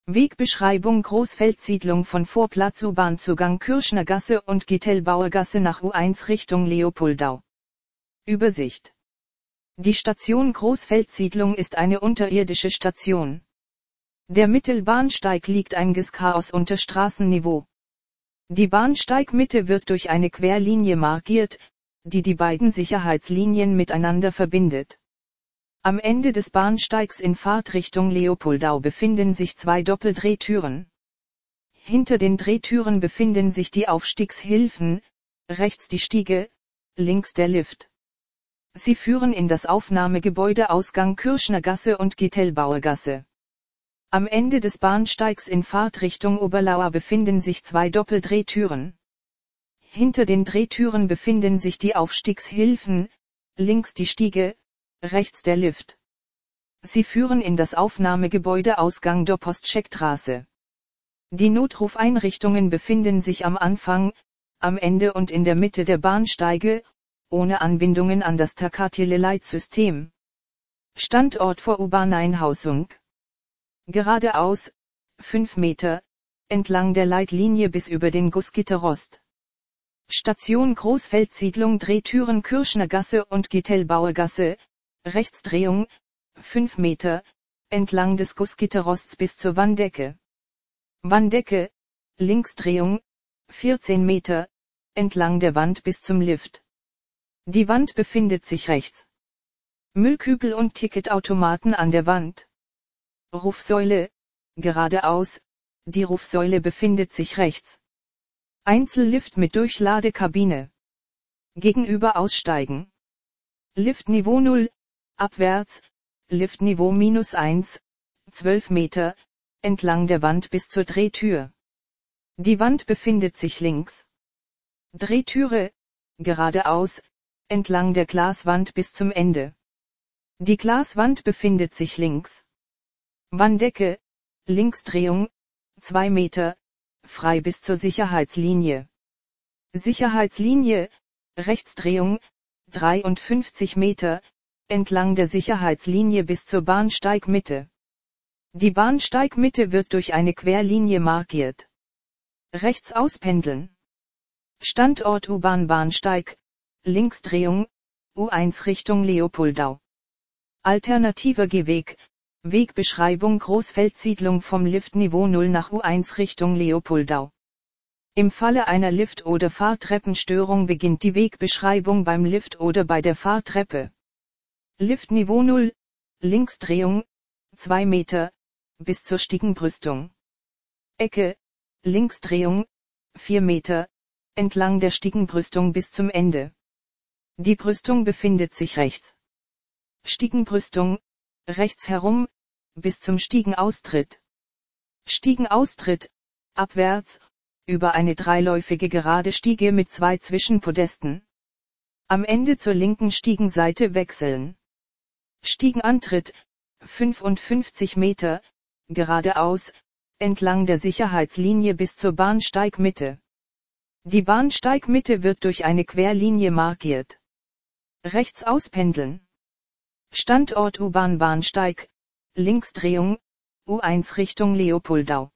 Wegbeschreibung: Großfeldsiedlung von Vorplatz U-Bahn-Zugang Kürschner Gasse und Gittelbauer Gasse nach U1 Richtung Leopoldau. Übersicht. Die Station Großfeldsiedlung ist eine unterirdische Station. Der Mittelbahnsteig liegt 1 Chaos unter Straßenniveau. Die Bahnsteigmitte wird durch eine Querlinie markiert, die die beiden Sicherheitslinien miteinander verbindet. Am Ende des Bahnsteigs in Fahrtrichtung Leopoldau befinden sich 2 Doppeldrehtüren. Hinter den Drehtüren befinden sich die Aufstiegshilfen, rechts die Stiege, links der Lift. Sie führen in das Aufnahmegebäude Ausgang Kürschner Gasse und Gittelbauer Gasse. Am Ende des Bahnsteigs in Fahrtrichtung Oberlauer befinden sich 2 Doppeldrehtüren. Hinter den Drehtüren befinden sich die Aufstiegshilfen, links die Stiege, rechts der Lift. Sie führen in das Aufnahmegebäude Ausgang der Postcheckstraße. Die Notrufeinrichtungen befinden sich am Anfang, am Ende und in der Mitte der Bahnsteige, ohne Anbindungen an das Takatele-Leitsystem. Standort vor U-Bahn-Einhausung. Geradeaus, 5 Meter, entlang der Leitlinie bis über den Gussgitterrost. Station Großfeldsiedlung Drehtüren Kürschner Gasse und Gittelbauer Gasse, Rechtsdrehung, 5 Meter, entlang des Gussgitterrosts bis zur Wanddecke. Wanddecke, Linksdrehung, 14 Meter, entlang der Wand bis zum Lift. Die Wand befindet sich rechts. Müllkübel und Ticketautomaten an der Wand. Rufsäule, geradeaus, die Rufsäule befindet sich rechts. Einzellift mit Durchladekabine. Gegenüber aussteigen. Liftniveau 0, abwärts, Liftniveau -1, 12 Meter, entlang der Wand bis zur Drehtür. Die Wand befindet sich links. Drehtüre, geradeaus, entlang der Glaswand bis zum Ende. Die Glaswand befindet sich links. Wanddecke, Linksdrehung, 2 Meter, frei bis zur Sicherheitslinie. Sicherheitslinie, Rechtsdrehung, 53 Meter, entlang der Sicherheitslinie bis zur Bahnsteigmitte. Die Bahnsteigmitte wird durch eine Querlinie markiert. Rechts auspendeln. Standort U-Bahn-Bahnsteig, Linksdrehung, U1 Richtung Leopoldau. Alternativer Gehweg, Wegbeschreibung Großfeldsiedlung vom Liftniveau 0 nach U1 Richtung Leopoldau. Im Falle einer Lift- oder Fahrtreppenstörung beginnt die Wegbeschreibung beim Lift oder bei der Fahrtreppe. Liftniveau 0, Linksdrehung, 2 Meter, bis zur Stiegenbrüstung. Ecke, Linksdrehung, 4 Meter, entlang der Stiegenbrüstung bis zum Ende. Die Brüstung befindet sich rechts. Stiegenbrüstung, rechts herum, bis zum Stiegenaustritt. Stiegenaustritt, abwärts, über eine dreiläufige gerade Stiege mit 2 Zwischenpodesten. Am Ende zur linken Stiegenseite wechseln. Stiegenantritt, 55 Meter, geradeaus, entlang der Sicherheitslinie bis zur Bahnsteigmitte. Die Bahnsteigmitte wird durch eine Querlinie markiert. Rechts auspendeln. Standort U-Bahn-Bahnsteig, Linksdrehung, U1 Richtung Leopoldau.